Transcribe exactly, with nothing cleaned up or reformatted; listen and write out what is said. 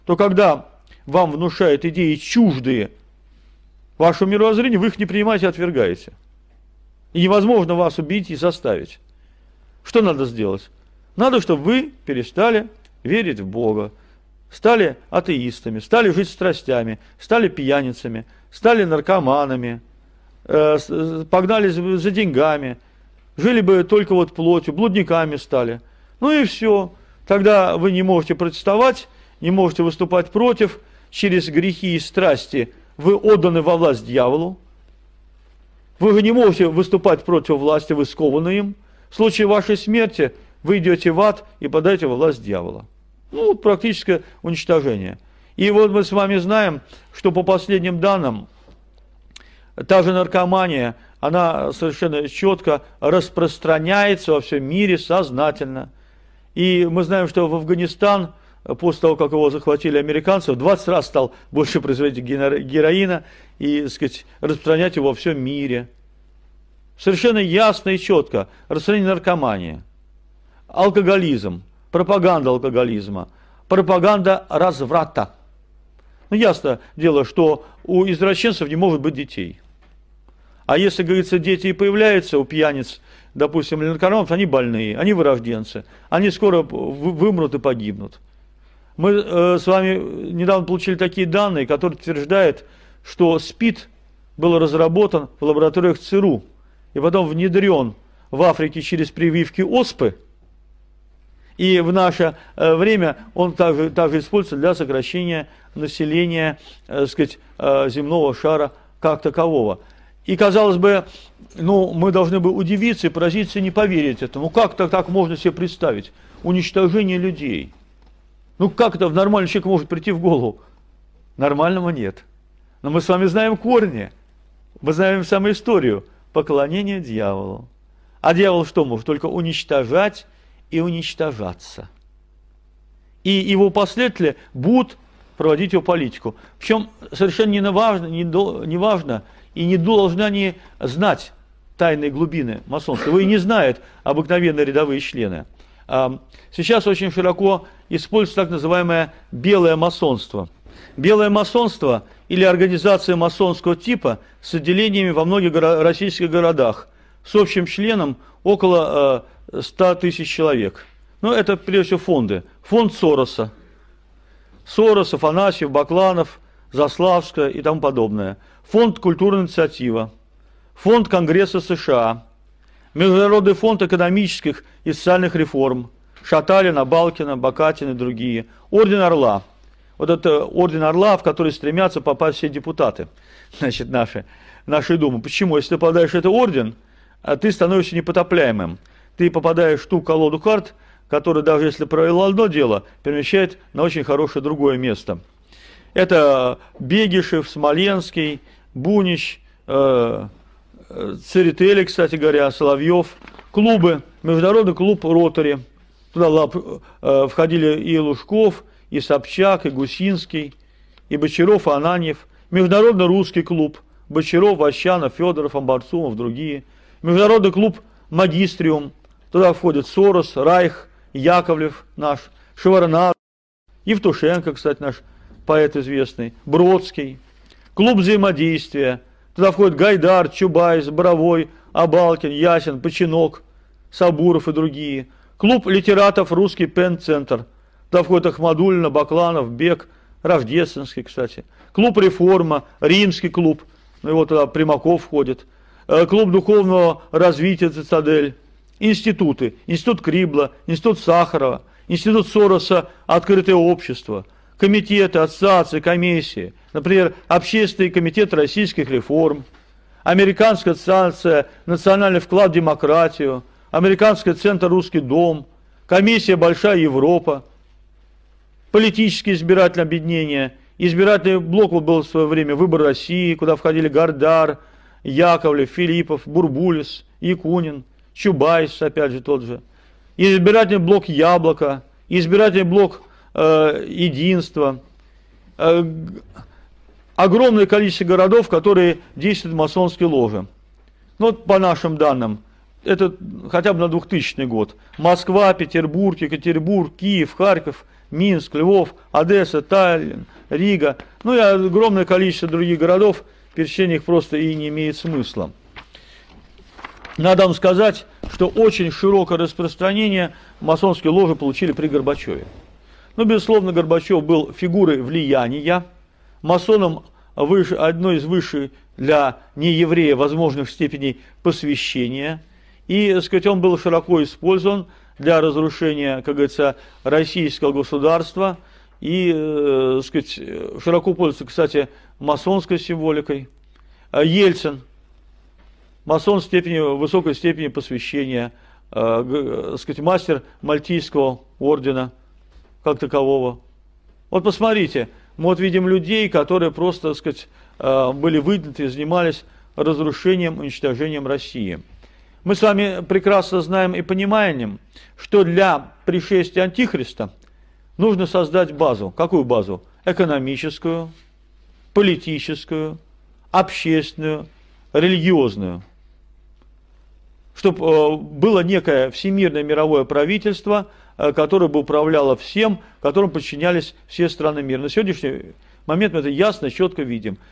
то когда вам внушают идеи чуждые вашему мировоззрению, вы их не принимаете, отвергаете. И невозможно вас убить и заставить. Что надо сделать? Надо, чтобы вы перестали верить в Бога, стали атеистами, стали жить страстями, стали пьяницами, стали наркоманами, э, погнались за деньгами, жили бы только вот плотью, блудниками стали. Ну и все. Тогда вы не можете протестовать, не можете выступать против, через грехи и страсти вы отданы во власть дьяволу. Вы же не можете выступать против власти, вы скованы им. В случае вашей смерти вы идете в ад и подаете во власть дьявола. Ну, практическое уничтожение. И вот мы с вами знаем, что по последним данным, та же наркомания, она совершенно четко распространяется во всем мире сознательно. И мы знаем, что в Афганистан, после того, как его захватили американцы, в двадцать раз стал больше производить героина и, так сказать, распространять его во всем мире. Совершенно ясно и четко распространение наркомании, алкоголизм, пропаганда алкоголизма, пропаганда разврата. Ну, ясно дело, что у извращенцев не может быть детей. А если, говорится, дети и появляются у пьяниц, допустим, или наркоманов, они больные, они вырожденцы, они скоро вымрут и погибнут. Мы э, с вами недавно получили такие данные, которые утверждают, что СПИД был разработан в лабораториях ЦРУ и потом внедрен в Африке через прививки оспы. И в наше э, время он также, также используется для сокращения населения э, сказать, э, земного шара как такового. И, казалось бы, ну, мы должны бы удивиться и поразиться и не поверить этому. Ну, как так, так можно себе представить? Уничтожение людей. Ну, как это в нормальный человек может прийти в голову? Нормального нет. Но мы с вами знаем корни. Мы знаем саму историю. Поклонение дьяволу. А дьявол что может? Только уничтожать и уничтожаться. И его последователи будут проводить его политику. Причем совершенно не важно, не, до, не важно и не должны они знать тайные глубины масонства. Его и не знают обыкновенные рядовые члены. Сейчас очень широко используется так называемое белое масонство. Белое масонство или организация масонского типа с отделениями во многих горо- российских городах с общим членом около э, ста тысяч человек. Ну, это прежде всего фонды. Фонд Сороса. Сорос, Афанасьев, Бакланов, Заславская и тому подобное. Фонд «Культурная инициатива». Фонд Конгресса США. Международный фонд экономических и социальных реформ. Шаталина, Балкина, Бакатин и другие. Орден Орла. Вот это орден Орла, в который стремятся попасть все депутаты, значит, наши, нашей Думы. Почему? Если ты попадаешь в этот орден, ты становишься непотопляемым. Ты попадаешь в ту колоду карт, которая, даже если провела одно дело, перемещает на очень хорошее другое место. Это Бегишев, Смоленский, Бунич, э, Церетели, кстати говоря, Соловьев, клубы, международный клуб «Ротари». Туда э, входили и Лужков, и Собчак, и Гусинский, и Бочаров, и Ананьев. Международный русский клуб Бочаров, Ващанов, Федоров, Амбарцумов, другие. Международный клуб «Магистриум». Туда входят Сорос, Райх, Яковлев наш, Шеварнадзе, Евтушенко, кстати, наш поэт известный, Бродский. Клуб взаимодействия. Туда входят Гайдар, Чубайс, Боровой, Абалкин, Ясин, Починок, Сабуров и другие. Клуб литераторов «Русский Пен-центр». Туда входят Ахмадуллина, Бакланов, Бек, Рождественский, кстати. Клуб «Реформа», Римский клуб, ну его туда Примаков входит. Клуб духовного развития «Цитадель». Институты. Институт Крибла, Институт Сахарова, Институт Сороса «Открытое общество». Комитеты, ассоциации, комиссии. Например, Общественный комитет российских реформ, Американская ассоциация «Национальный вклад в демократию», Американский центр «Русский дом», Комиссия «Большая Европа», политические избирательные объединения, избирательный блок был в свое время «Выбор России», куда входили Гардар, Яковлев, Филиппов, Бурбулис, Якунин, Чубайс, опять же тот же, избирательный блок «Яблоко», избирательный блок э, «Единство», э, огромное количество городов, которые действуют в масонские ложи. Ну, вот по нашим данным, это хотя бы на двухтысячный год. Москва, Петербург, Екатеринбург, Киев, Харьков, Минск, Львов, Одесса, Таллин, Рига, ну и огромное количество других городов, перечисление их просто и не имеет смысла. Надо вам сказать, что очень широкое распространение масонские ложи получили при Горбачеве. Ну, безусловно, Горбачев был фигурой влияния, масоном выше, одной из высших для нееврея возможных степеней посвящения. И, так сказать, он был широко использован для разрушения, как говорится, российского государства. И, так сказать, широко пользуется, кстати, масонской символикой. Ельцин, масон степени, высокой степени посвящения, так сказать, мастер Мальтийского ордена как такового. Вот посмотрите, мы вот видим людей, которые просто, так сказать, были выдвинуты и занимались разрушением, уничтожением России. Мы с вами прекрасно знаем и понимаем, что для пришествия Антихриста нужно создать базу. Какую базу? Экономическую, политическую, общественную, религиозную. Чтобы было некое всемирное мировое правительство, которое бы управляло всем, которому подчинялись все страны мира. На сегодняшний момент мы это ясно, четко видим.